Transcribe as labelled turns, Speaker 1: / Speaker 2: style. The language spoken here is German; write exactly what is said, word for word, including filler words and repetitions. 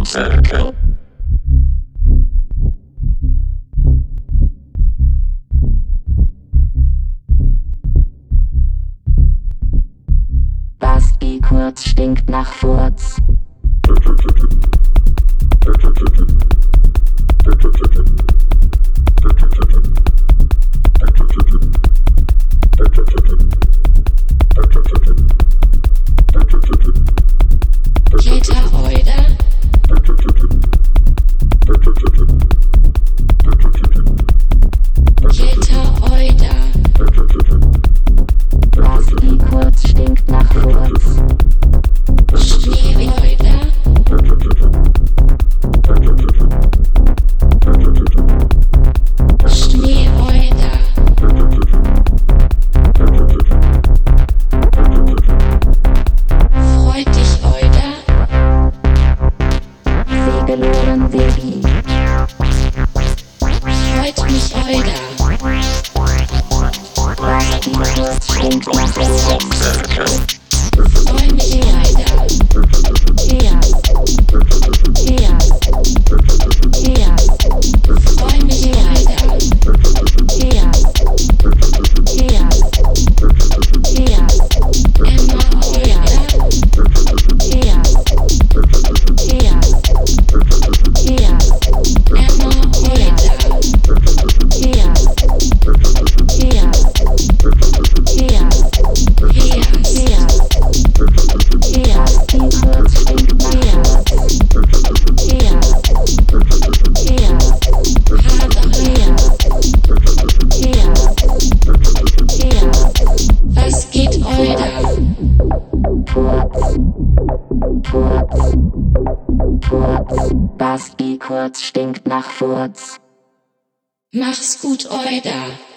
Speaker 1: Funkzirkel.
Speaker 2: Basti Kurz stinkt nach Furz.
Speaker 3: Jeta Oida. Jeta Oida.
Speaker 2: Basti Kurz stinkt nach Furz.
Speaker 3: Schnee Oida. Schnee Oida. Freut dich Oida.
Speaker 2: Segelohren Sebi.
Speaker 3: Freut mich Oida.
Speaker 2: Basti Kurz stinkt nach Furz.
Speaker 1: Funkzirkel.
Speaker 3: Freu mich Oida.
Speaker 2: Eas. Eas. Eas.
Speaker 3: Freu mich Oida.
Speaker 2: Eas. Eas. Eas.
Speaker 3: Emma Oida.
Speaker 2: Eas. Eas. Eas.
Speaker 3: Emma Oida.
Speaker 2: Eas. Eas. Eas.
Speaker 3: Hias.
Speaker 2: Eas. Eas. Die Kurz stinkt nach Eas. Eas. Eas.
Speaker 3: Hader.
Speaker 2: Eas. Eas. Eas.
Speaker 3: Was geht Oida?
Speaker 2: Furz. Furz. Furz. Basti Kurz stinkt nach Furz.
Speaker 3: Mach's gut Oida.